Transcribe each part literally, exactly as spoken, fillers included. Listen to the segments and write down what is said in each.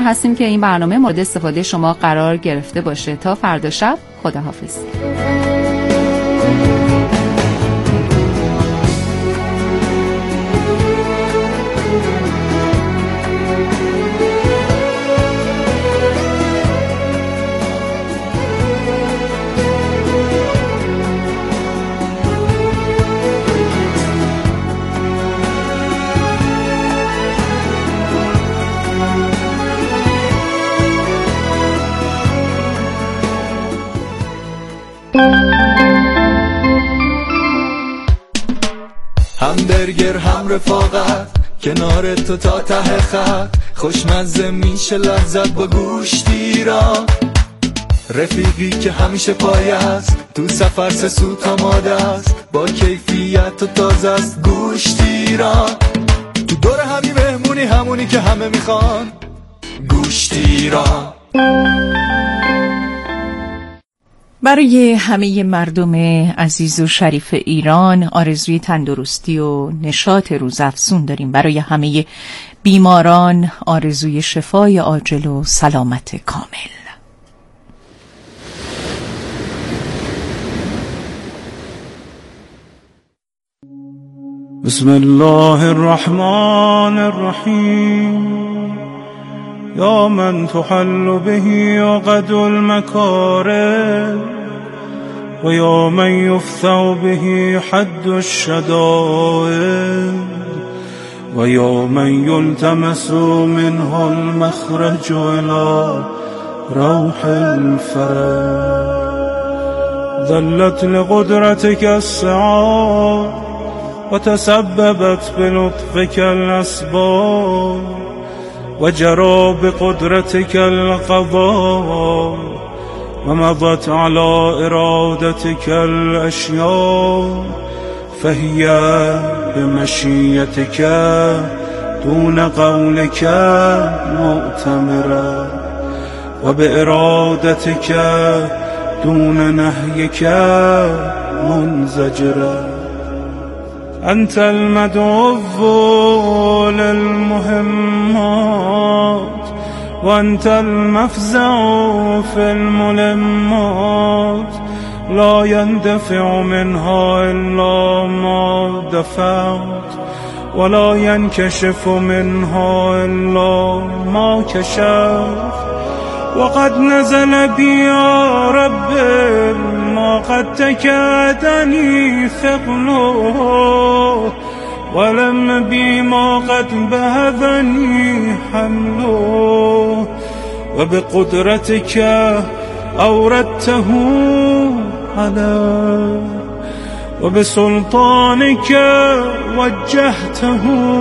هستیم که این برنامه مورد استفاده شما قرار گرفته باشه. تا فردا شب، خداحافظ. همبرگر هم رفاقت کنار تو تا ته خط، خوشمزه میشه لذت با گوشت ایران. رفیقی که همیشه پای است، تو سفر سه سوت آماده است، با کیفیت و تازه است گوشت ایران. تو دور همی مهمونی همونی که همه میخوان، گوشت ایران. برای همه مردم عزیز و شریف ایران آرزوی تندرستی و نشاط روزافزون داریم. برای همه بیماران آرزوی شفای عاجل و سلامت کامل. بسم الله الرحمن الرحیم. یا من تحل به عقد المکاره و یا من یفتح به حد الشدائد و یا من یلتمس منه المخرج الى روح الفرج. ذلت لقدرتك السعاد و تسببت بلطفك الاسباب و جرى بقدرتك القضاء و مضت على ارادتك الاشیاء فهي بمشیتك دون قولك مؤتمرة و بارادتك دون نهيك منزجرة. أنت المدعو للمهمات وأنت المفزع في الملمات، لا يندفع منها إلا ما دفعت ولا ينكشف منها إلا ما كشفت. وقد نزل بي يا رب ما قد تكادني ثقله ولم بي ما قد بهذني حمله وبقدرتك أوردته علي وبسلطانك وجهته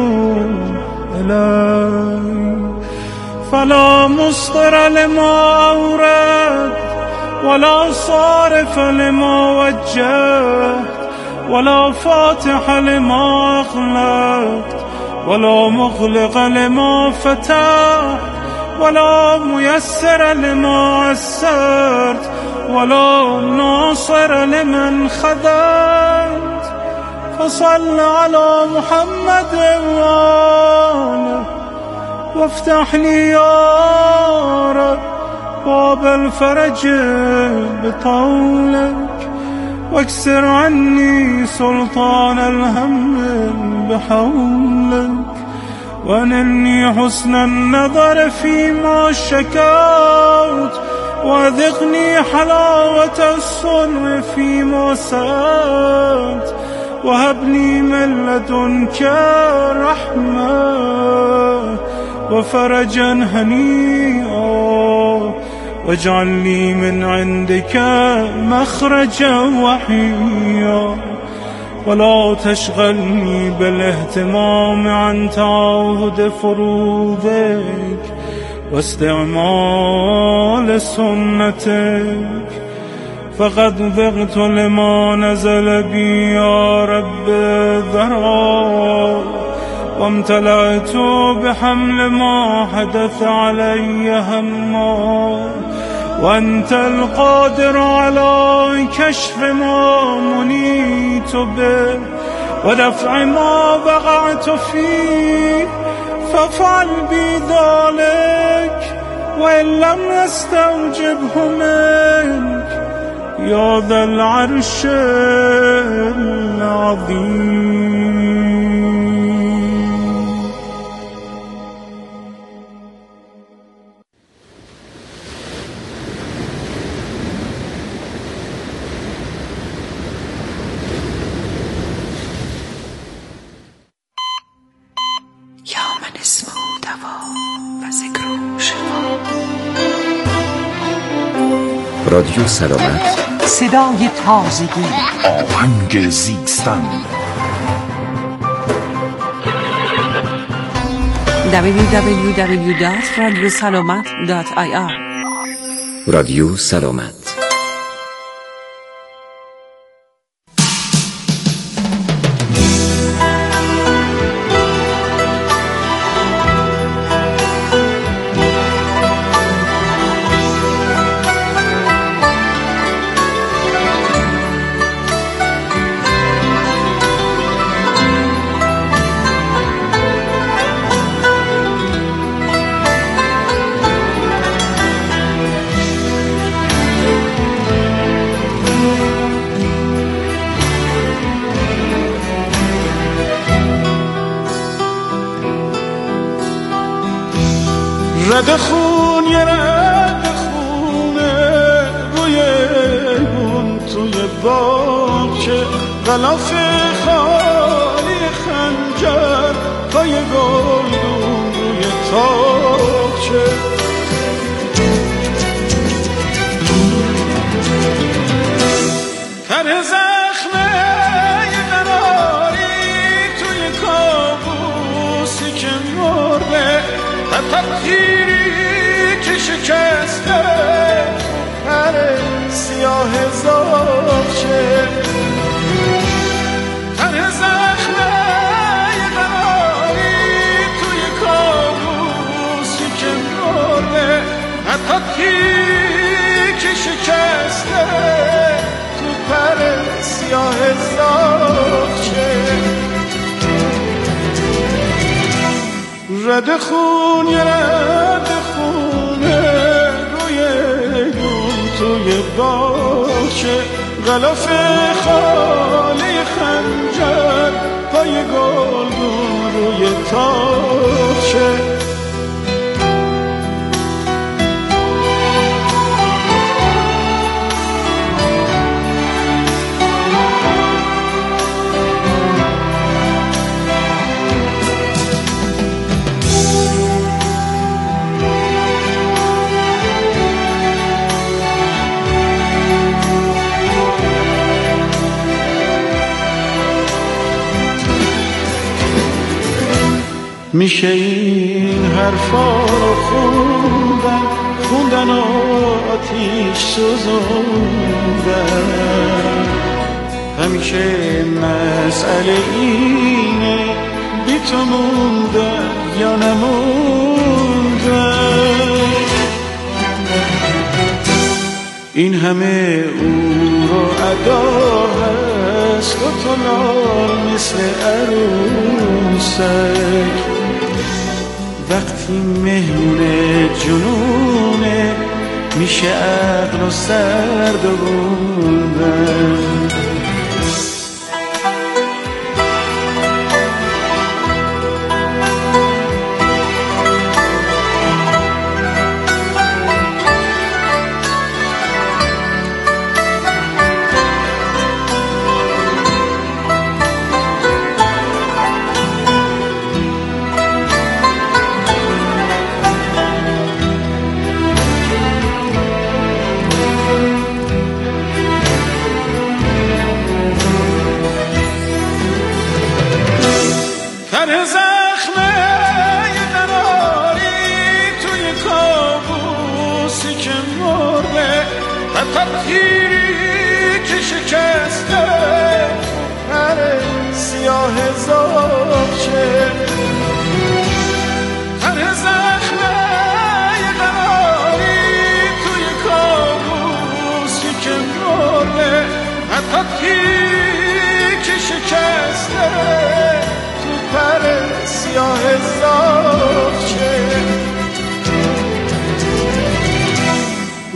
إلي. فلا مصدر لما أورد ولا صارف لما وجهت ولا فاتح لما أغلقت ولا مغلق لما فتحت ولا ميسر لما عسرت ولا ناصر لمن خذلت. فصل على محمد وآله وافتح لي يا رب باب الفرج بطولك واكسر عني سلطان الهم بحولك وانني حسن النظر فيما شكوت وذقني حلاوة الصنع فيما سألت وهب لي من لدنك رحمة وفرجا هنيئا واجعل لي من عندك مخرجا وحيا ولا تشغلني بالاهتمام عن تعاهد فروضك واستعمال سنتك. فقد ذقت لما نزل بي يا رب ذرا وامتلأت بحمل ما حدث علي هما وأنت القادر على كشف ما منيت به ودفع ما وقعت فيه فافعل بي ذلك وإن لم يستوجبه منك يا ذا العرش العظيم. یا من اسمه دوا و ذکر شفا. رادیو سلامت، صدای تازگی، آهنگ زیستن. دبلیو دبلیو دبلیو دات رادیو سلامت دات آی آر. رادیو سلامت. رد خون یه رد خونه روی اون توی باغچه، غلاف خالی خنجر پای گلدون روی تاقچه. تر زخمه یه قراری توی کابوسی که مرده، حتی تیری که شکسته پر سیاه زاغچه. تر زخمه یه قراری توی کابوسی که مرده، حتی تیری که شکسته تو پر سیاه زاغچه. رد خون یه رد خونه روی گون توی باغچه، غلاف خالی خنجر پای گلدون روی تاقچه. میشه این حرفا رو خوندن خوندن و آتیش سوزوندن. همیشه مسئله اینه بی تو موندن یا نموندن. این همه او رو ادا هست و تو لال مثل عروسک. وقتی مهمون جنونه میشه عقل و سر دووندن. تر زخمه یه قراری توی کابوسی که مرده، حتی تیری که شکسته پر سیاه زاغچه. تر زخمه یه قراری توی کابوسی که مرده، حتی تیری که شکسته پر سیاه زاغچه.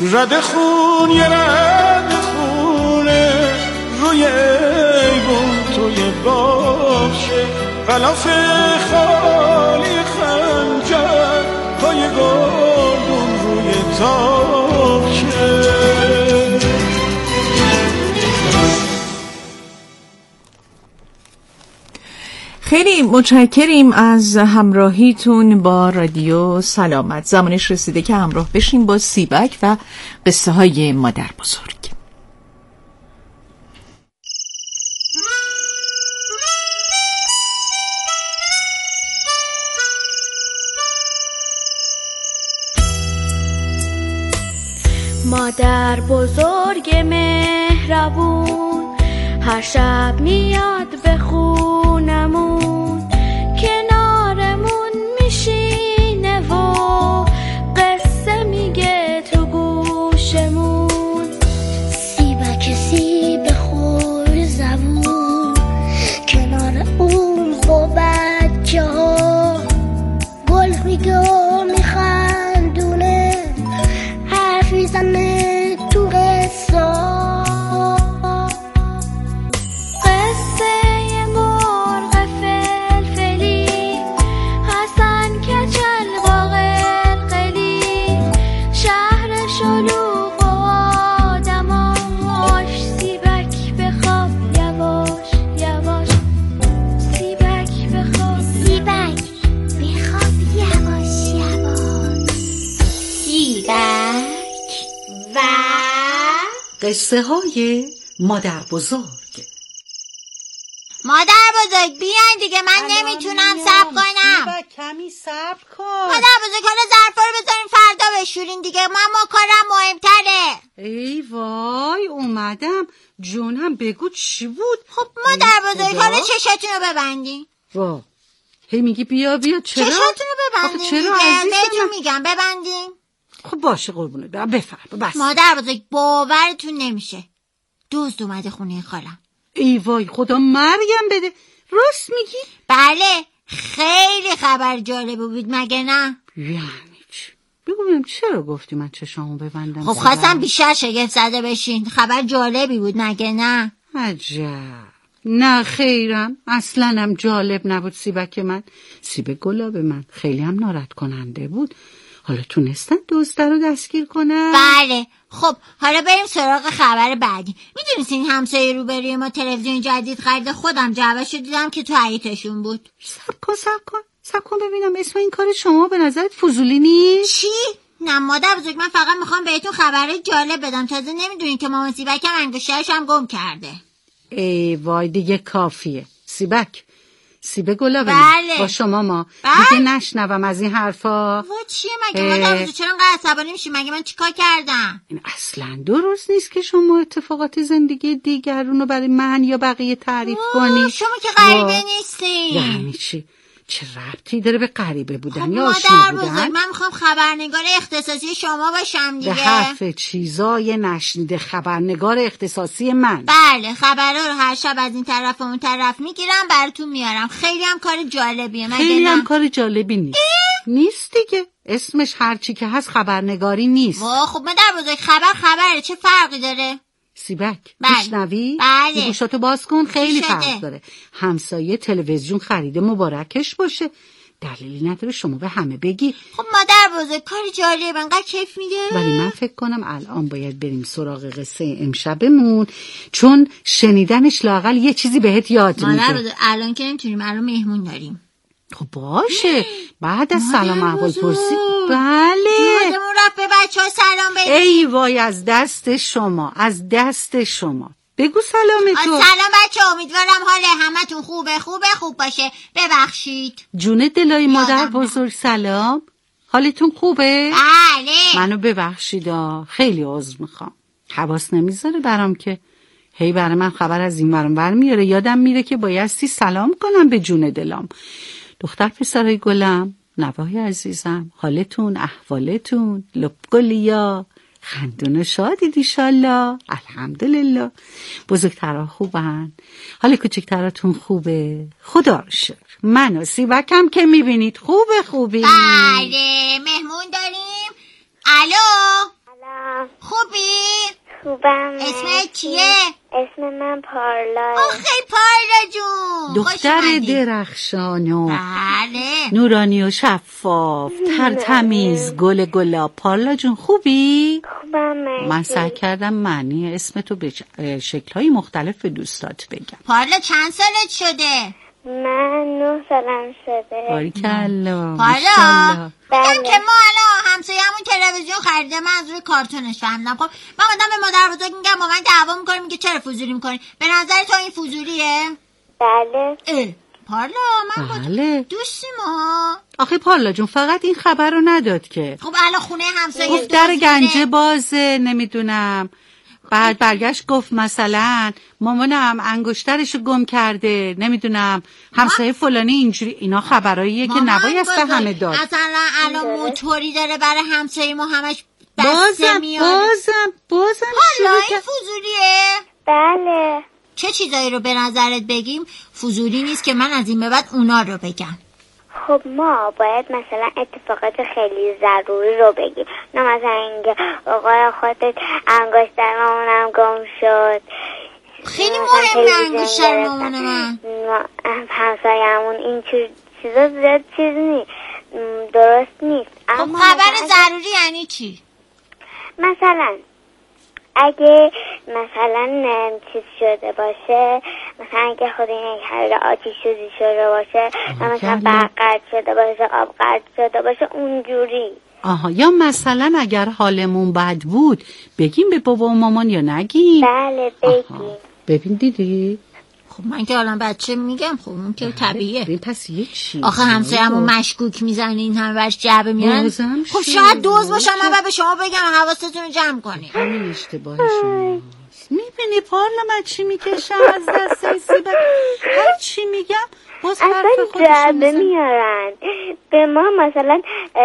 رد خون یه رد خونه روی ایوون توی باغچه غلاف خالی خنجر پای گردون روی تاقچه. خیلی متشکریم از همراهیتون با رادیو سلامت. زمانش رسیده که همراه بشیم با سیبک و قصه های مادر بزرگ. مادر بزرگ مهربون هر شب میاد به خونمون، کنارمون میشینه و قصه میگه تو گوشمون. سیبک سیب خور زبون کنار اون با بچه ها گل میگه و میخندونه، حرف میزنه تو قصه. قصه های مادر بزرگ. مادر بزرگ بیاین دیگه، من نمیتونم صبر کنم. کمی صبر کن. مادر بزرگ حالا ظرفا رو بذارین فردا بشورین دیگه، من ما کارم مهمتره. ای وای اومدم. جونم بگو چی بود؟ خب مادر بزرگ حالا چشاتون رو ببندین. وا هی میگی بیا بیا چرا؟ چشاتون رو ببندین. چرا عزیزم؟ بهتون میگم ببندین. خب باشه قربونه برم بفرم بس. مادر بزرگ باورتون نمیشه، دزد اومده خونه خالم. ای وای خدا مرگم بده. راست میگی؟ بله خیلی خبر جالب بود مگه نه؟ یعنی چی؟ بگو ببینم چرا گفتی من چشامو ببندم؟ خب خواستم بیشتر شگفت زده بشین، خبر جالبی بود مگه نه؟ عجب. نه خیرم اصلا هم جالب نبود سیبک من. سیب گلاب من خیلی هم ناراحت کننده بود. حالا تونستن دزد رو دستگیر کنن؟ بله. خب حالا بریم سراغ خبر بعدی. میدونستین همسایه روبروی ما تلویزیون جدید خریده؟ خودم جعبه‌شو دیدم که تو حیاطشون بود. صبر کن صبر کن صبر کن ببینم اسم این کار شما به نظرت فضولی نیست؟ چی؟ نه مادر بزرگ من فقط میخوام بهتون خبرای جالب بدم. تازه نمیدونین که مامان سیبکم انگشترش هم گم کرده. ای وای دیگه کافیه. سیبک سیب گلابه بله. با شما ما بله. دیگه نشنوم از این حرفا. وا چیه مگه مادر بزرگ؟ چرا انقدر عصبانی میشی؟ مگه من چیکار کردم؟ این اصلا درست نیست که شما اتفاقات زندگی دیگرون رو برای من یا بقیه تعریف کنی. شما که غریبه نیستی. یعنی چی؟ چه ربطی داره به غریبه بودن خب یا آشنا بودن؟ مادر بزرگ من میخوام خبرنگار اختصاصی شما باشم دیگه. به حرف چیزای نشنیده خبرنگار اختصاصی من؟ بله خبرها رو هر شب از این طرف و اون طرف میگیرم براتون میارم. خیلی هم کار جالبیه مگه نه؟ خیلی هم کار جالبی نیست. نیست دیگه. اسمش هرچی که هست خبرنگاری نیست. وا خب مادر بزرگ خبر خبره، چه فرقی داره؟ سیبک بله. میشنوی؟ بله. گوشاتو باز کن. خیلی شده. فرق داره. همسایه تلویزیون خریده مبارکش باشه. دلیلی نداره شما به همه بگی. خب مادر بزرگ کار جالبه انقدر کیف میده. ولی من فکر کنم الان باید بریم سراغ قصه امشبمون، چون شنیدنش لااقل یه چیزی بهت یاد میده. مادر بزرگ الان که نمیتونیم، الان مهمون داریم. خب باشه بعد از سلام احوال پرسی. بله یادمون رفت به بچه ها سلام بدیم. ای وای از دست شما از دست شما. بگو سلام تو. سلام بچه، امیدوارم حال همتون خوبه خوبه خوب باشه. ببخشید جون دلای مادر بزرگ سلام. حالتون خوبه؟ بله. منو ببخشید خیلی عذر میخوام. حواس نمیذاره برام که هی برای من خبر از این ورم ور میاره. یادم میره که بایستی سلام کنم به جون دلم. دختر پسرای گلم، نوای عزیزم، حالتون احوالتون لب گلیا خندون و شادید ایشالله. الحمدلله. بزرگترها خوبن، حال کوچکتراتون خوبه؟ خدا رو شکر. من و سیبکم که میبینید خوبه خوبی. بله مهمون داریم. الو سلام. خوبی؟ خوبم. اسمت چیه؟ اسم من پارلا. آخی پارلا جون، دختر درخشان و بله نورانی و شفاف، ترتمیز، گل گلاب. پارلا جون خوبی؟ خوبم مرسی. من سعی کردم معنی اسمتو به شکل‌های مختلف به دوستات بگم. پارلا چند سالت شده؟ من نه سالم شده. باریکلا. پارلا بله. که ما الان همسایه‌مون تلویزیون خریده، من از روی کارتونش فهمیدم. خب من آدم به مادر بزرگ میگم با من دعوا میکنه، میگه چرا فضولی میکنی؟ به نظر تو این فضولیه؟ بله. اه. پارلا من بله. با دوستیم ها. آخه پارلا جون فقط این خبر رو نداد که خب الان خونه همسایه گفت در گنجه بازه، نمیدونم. بعد برگشت گفت مثلا مامانم انگشترشو گم کرده، نمیدونم همسایه فلانی اینجوری. اینا خبراییه که نباید به همه داد. اصلا الان موتوری داره برای همسایه ما همش بسته بازم میاد. بازم بازم حالا این فضولیه؟ بله. چه چیزایی رو به نظرت بگیم فضولی نیست که من از این به بعد اونا رو بگم؟ خب ما باید مثلا اتفاقات خیلی ضروری رو بگیم، نه مثلا اینکه آقای خودت انگشتر مامانم گم شد. خیلی مهمه انگشتر مامان من. همسایه‌مون این چیزا زیاد چیز نیست، درست نیست. خب خبر ضروری یعنی چی؟ مثلا اگه مثلا چیز شده باشه، مثلا اگه خود این حالا آتیش سوزی شده باشه، مثلا برق قطع شده باشه، آب قطع شده باشه، اونجوری. آها، یا مثلا اگر حالمون بد بود بگیم به بابا و مامان یا نگیم؟ بله بگیم. ببین دیدی؟ خب من که الان بچه میگم، خب اون که طبیعیه. ببین پس یه چی آخه همسایه‌مون مشکوک میزنین همه برش جعبه میرن. خب شاید دوز باشم من و به شما بگم حواستون رو جمع کنین. همین اشتباه شماست. میبینی پارلا من چی میکشم از دسته سیبک، هر چی میگم باز حرف خودشون جعبه میارن به ما. مثلا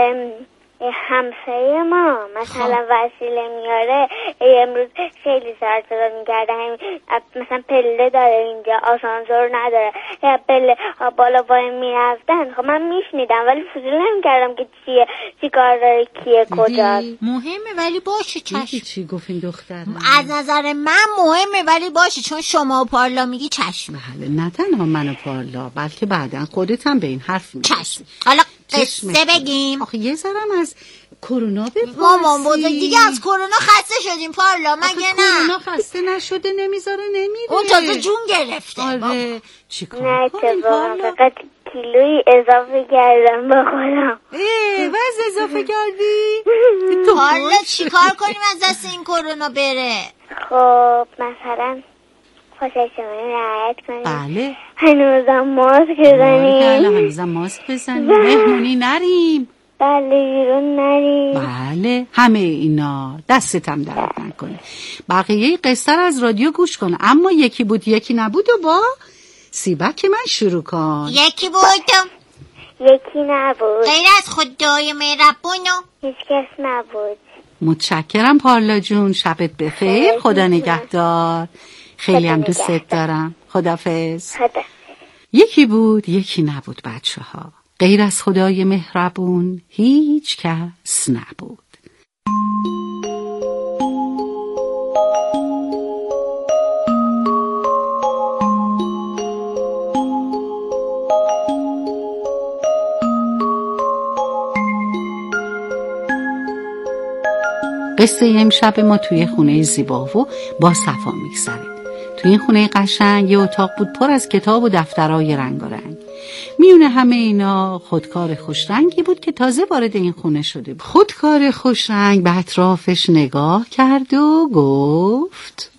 همسایه ما مثلا وسیله میاره، امروز خیلی سر صدا میکرده، مثلا پله داره اینجا، آسانسور نداره، پله بالا پایین میرفتن. خب من میشنیدم ولی فضول نمیکردم که چیه، چی کار داره، کیه، کجاست. مهمه ولی باشه. چشم. چی گفتین دختر؟ از نظر من مهمه ولی باشه، چون شما و پارلا میگی چشم. بله، نه تنها من و پارلا بلکه بعدن خودت هم به این حرف میگی. چشم. حالا قصه بگیم. آخه یه ذرم از کرونا بپرسی. مامان بزرگ دیگه از کرونا خسته شدیم پارلا، مگه نه؟ کرونا خسته نشده، نمیذاره نمیره. اون تازه جون گرفته. آره چیکار نه کنیم پارلا؟ فقط کیلویی اضافه کردم با خودم. ای وز اضافه کردی؟ پارلا چیکار کنیم از دست این کرونا بره؟ خب مثلا خوششمانی رعایت کنیم. بله. هنوزم ماسک بزنیم. هنوزم ماسک بزنیم. مهمونی نریم. بله بیرون نریم. بله همه اینا. دستتم درد نکنه. بقیه قصه از رادیو گوش کن. اما یکی بود یکی نبود و با سیبک من شروع کن. یکی بود یکی نبود. غیر از خدای مهربونو هیچ کس نبود. متشکرم پارلا جون، شبت بخیر، خدا نگهدار. خیلی هم دوستت دارم. خداحافظ. خدا. یکی بود یکی نبود بچه ها، غیر از خدای مهربون هیچ کس نبود. قصه امشب ما توی خونه زیبا و با صفا میگذره. توی این خونه قشنگ یه اتاق بود پر از کتاب و دفترهای رنگارنگ. میونه همه اینا خودکار خوشرنگی بود که تازه وارد این خونه شده بود. خودکار خوشرنگ به اطرافش نگاه کرد و گفت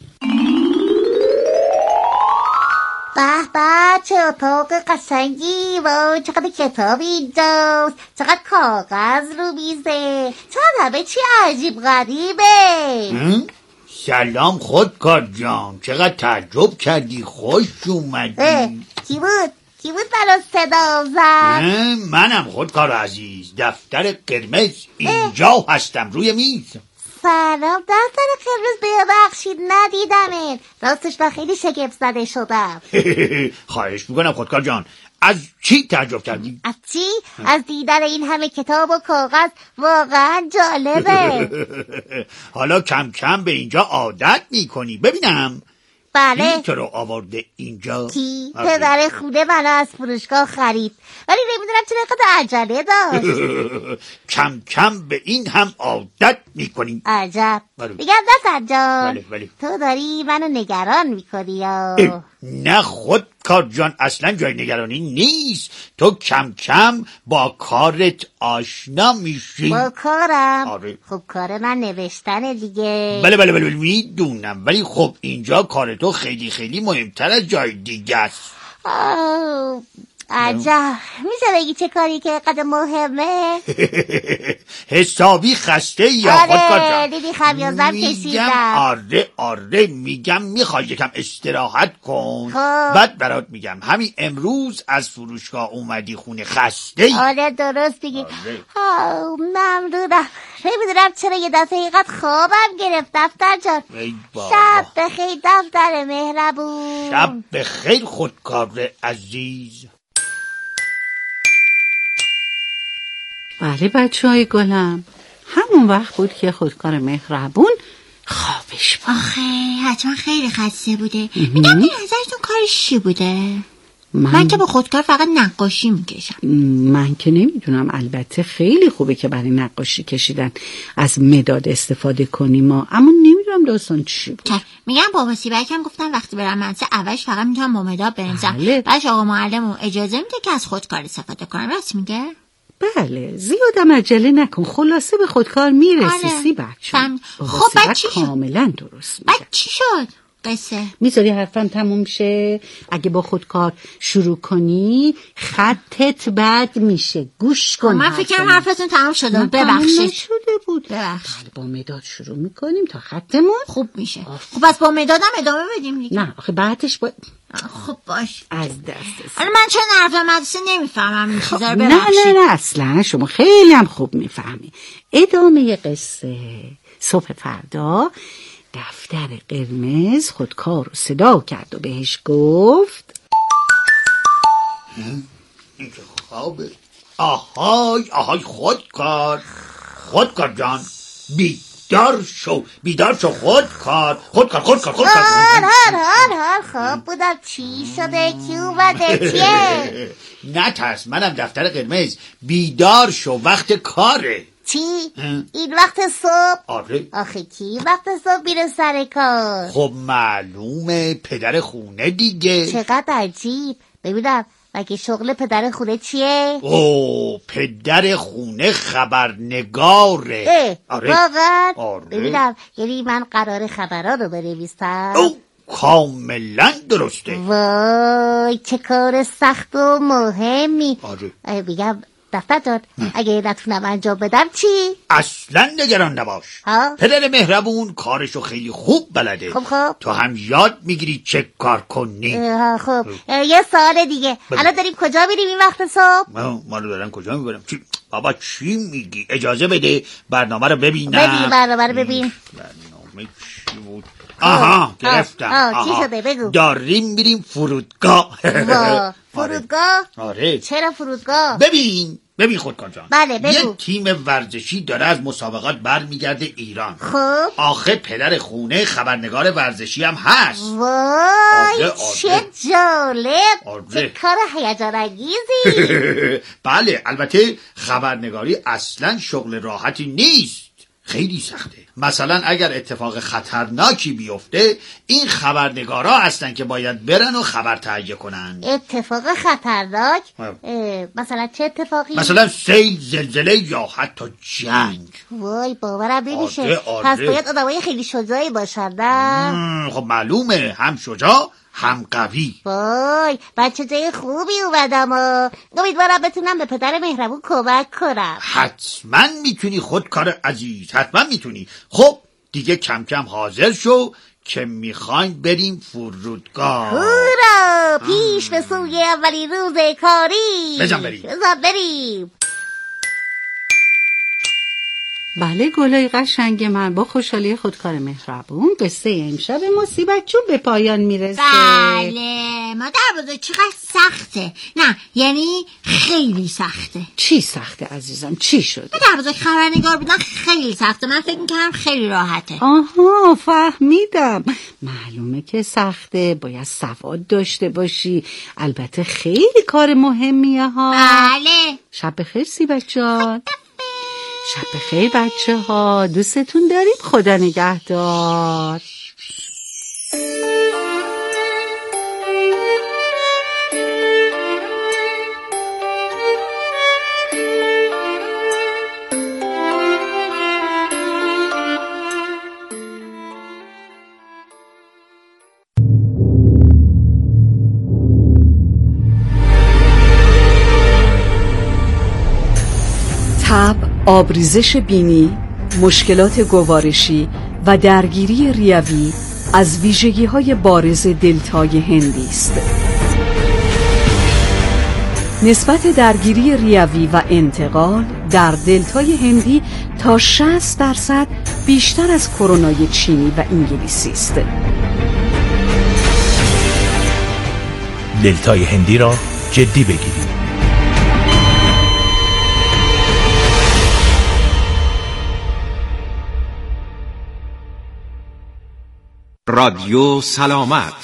به به چه اتاق قشنگی، و چقدر کتاب اینجاست، چقدر کاغذ رو میزه، چقدر همه چی عجیب غریبه. سلام خودکار جان، چقدر تعجب کردی، خوش اومدی. کی بود؟ کی بود برای صدا زد؟ منم خودکار عزیز، دفتر قرمز اینجا هستم روی میز. سلام دفتر قرمز، ببخشید ندیدمت، راستش من خیلی شگفت زده شدم. خواهش میکنم خودکار جان، از چی تعجب کردی؟ از چی؟ از دیدن این همه کتاب و کاغذ. واقعا جالبه. حالا کم کم به اینجا عادت میکنی. ببینم بله. کی تو رو آورده اینجا؟ کی؟ پدر خونه منو از فروشگاه خرید، ولی نمیدونم چرا اینقدر عجله داشت. کم کم به این هم عادت میکنی. عجب. بله. میگم دستر جان، بله بله. تو داری منو نگران میکنی یا؟ نه خود کار جان، اصلا جای نگرانی نیست. تو کم کم با کارت آشنا میشی. با کارم؟ آره. خب کار من نوشتنه دیگه. بله بله بله میدونم، ولی خب اینجا کار تو خیلی خیلی مهمتر از جای دیگه است. عجب. میشه بگی چه کاری که قدر مهمه؟ حسابی خسته یا آره خود کار جان؟ دیدی خمیازم کشیدم. آره آره میگم میخوای یکم استراحت کن. خب. بعد برات میگم همین امروز از فروشگاه اومدی خونه خسته ای. آره درست دیگه. آره. ممنونم. نمیدونم چرا یه دفعه اینقدر خوابم گرفت دفتر جان. شب بخیر دفتر مهربون. شب بخیر خودکار عزیز. بله بچه های گلم، همون وقت بود که خودکار مهربون خوابش بود. آخه حتما خیلی خسته بوده. میگم به نظرتون کارش چی بوده؟ من, من که با خودکار فقط نقاشی میکشم. من که نمیدونم، البته خیلی خوبه که برای نقاشی کشیدن از مداد استفاده کنیم ما، اما نمیدونم داستان چی بود. میگم بابا سیبک هم گفتن وقتی برم مدرسه اولش فقط میتونم با مداد بنویسم. بله. بعدش آقا معلم اجازه میده که از خودکار استفاده کنم. راست میگه؟ بله زیادم عجله نکن، خلاصه به خودکار میرسی. آره. سی بچه خب بعد چی شد؟ کاملا درست میگه. بعد چی شد؟ قصه میذاری حرفم تموم شه؟ اگه با خودکار شروع کنی خطت بد میشه. گوش کن. من فکرم حرفتون تمام شده. ببخشید. شده بود. ببخشید. با مداد شروع میکنیم تا خطمون خوب میشه. خب پس با مدادم ادامه بدیم دیگه. نه آخه بعدش با خب باش. از دست حالا من چون حرف مدرسه نمیفهمم این چیزا رو. نه نه نه اصلا شما خیلی هم خوب میفهمی. ادامه قصه. صبح فردا دفتر قرمز خودکار رو صدا کرد و بهش گفت این که خوابه. آهای آهای خودکار خودکار جان بیدار شو بیدار شو خودکار خودکار خودکار خودکار هر هر هر هر خواب بودم. چی شده؟ کی اومده؟ چیه؟ نترس، منم دفتر قرمز. بیدار شو وقت کاره. چی؟ این وقت صبح؟ آره. آخه کی وقت صبح میره سر کار؟ خب معلومه، پدر خونه دیگه. چقدر عجیب. ببینم مگه شغل پدر خونه چیه؟ اوه پدر خونه خبرنگاره. آره. واقعا؟ آره. ببینم یعنی من قرار خبرها رو بنویسم؟ او کاملا درسته. وای چه کار سخت و مهمی. آره. بگم دفتر جان اگه نتونم انجام بدم چی؟ اصلا نگران نباش. ها؟ پدر مهربون کارشو خیلی خوب بلده. خب خب تو هم یاد میگیری چه کار کنی. خب یه سوال دیگه. الان داریم کجا میریم این وقت صبح؟ ما رو دارن کجا میبرم؟ چی؟ بابا چی میگی؟ اجازه بده برنامه رو ببینم. ببین برنامه رو ببین. برنامه چی بود؟ آها گرفتم. آه. آه. چی شده بگو. داریم میریم فرودگاه. فرودگاه؟ آره. چرا فرودگاه؟ ببین ببین خودکار جان. بله بگو. یه تیم ورزشی داره از مسابقات برمیگرده ایران. خب آخه پدر خونه خبرنگار ورزشی هم هست. وای آره، آره. چه جالب. آره. چه کار هیجان انگیزی. بله البته خبرنگاری اصلا شغل راحتی نیست، خیلی سخته. مثلا اگر اتفاق خطرناکی بیفته این خبرنگارا هستن که باید برن و خبر تهیه کنن. اتفاق خطرناک؟ مثلا چه اتفاقی؟ مثلا سیل، زلزله یا حتی جنگ. وای باورم نمیشه. آره، آره. پس باید آدمای خیلی شجاعی باشن نه؟ خب معلومه، هم شجاع هم قوی. وای بچه جای خوبی اومدم و امیدوارم بتونم به پدر مهربون کمک کنم. حتما میتونی خودکار عزیز، حتما میتونی. خب دیگه کم کم حاضر شو که میخوایم بریم فرودگاه. هورا پیش به سوی اولی روز کاری. بزن بریم. بزن بریم. بله گلای قشنگ من، با خوشحالی خودکار مهربون قصه امشب مصیبت چون به پایان میرسه. بله مادر بزرگ چقدر سخته. نه یعنی خیلی سخته. چی سخته عزیزم؟ چی شده؟ مادر بزرگ خبرنگار بودن خیلی سخته. من فکر میکردم خیلی راحته. آها فهمیدم. معلومه که سخته، باید سواد داشته باشی. البته خیلی کار مهمیه ها. بله. شب بخیر سیبک جان. شب بخیر بچه ها، دوستتون داریم، خدا نگهدار. تب، آبریزش بینی، مشکلات گوارشی و درگیری ریوی از ویژگی‌های بارز دلتای هندی است. نسبت درگیری ریوی و انتقال در دلتای هندی تا شصت درصد بیشتر از کرونای چینی و انگلیسی است. دلتای هندی را جدی بگیرید. رادیو سلامت.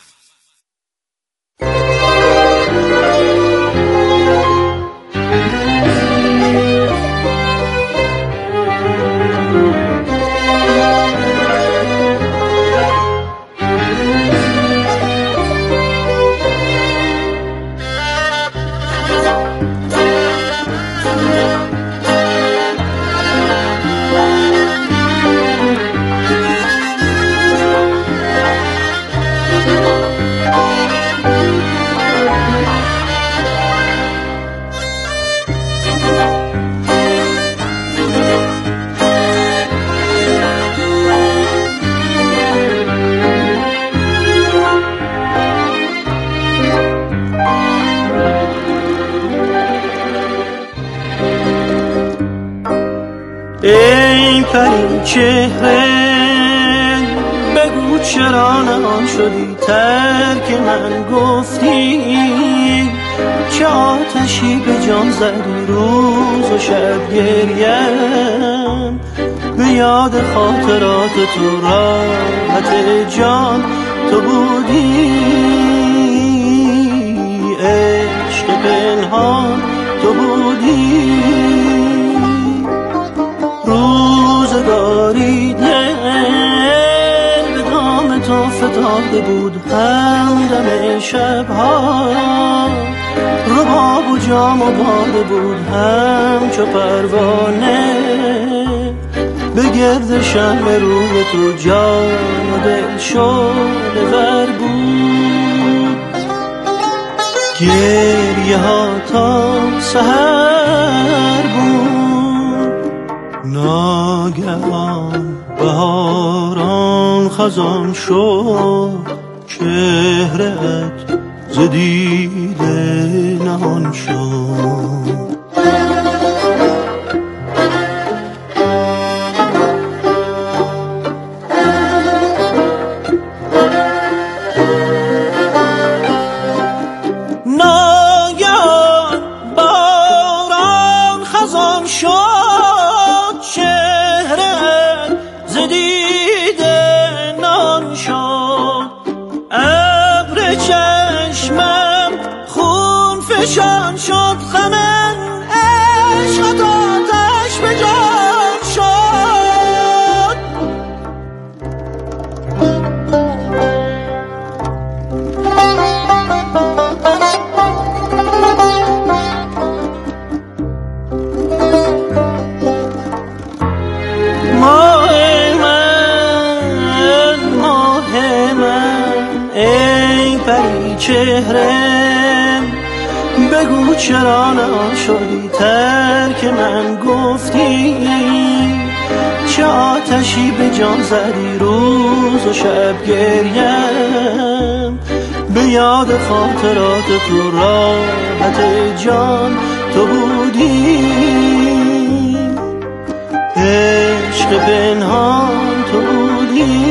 ای پری چهره بگو چرا نهان شدی، ترک من گفتی، چه آتشی به جان زدی، روز و شب گریم به یاد خاطرات تو، راحت جان تو بودی، عشق پنهان تو بودی، روزگاری دل به دام تو فتاده بود، همدم شبها رباب و جام و باده بود، همچو پروانه به گرد شمع روی تو، جان و دل شعله ور بود، گریه ها تا سحر بود، ناگهان بهاران خزان شد، چهره‌ات ز دیده نهان شد. ناگهان بهاران خزان شد، چهره‌ات ز دیده نهان شد، ابر چشمم خون فشان شد، غم عشقت آتش به جان شد. ماه من ماه من ای پری چهره بگو چرا نهان شدی، ترک من گفتی، چه آتشی به جان زدی، روز و شب گریم به یاد خاطرات تو، راحت جان تو بودی، عشق پنهان تو بودی،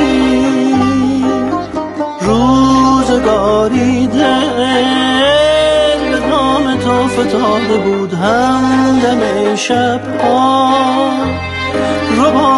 روزگاری دل به نام تو فتاده بود، همدم شبها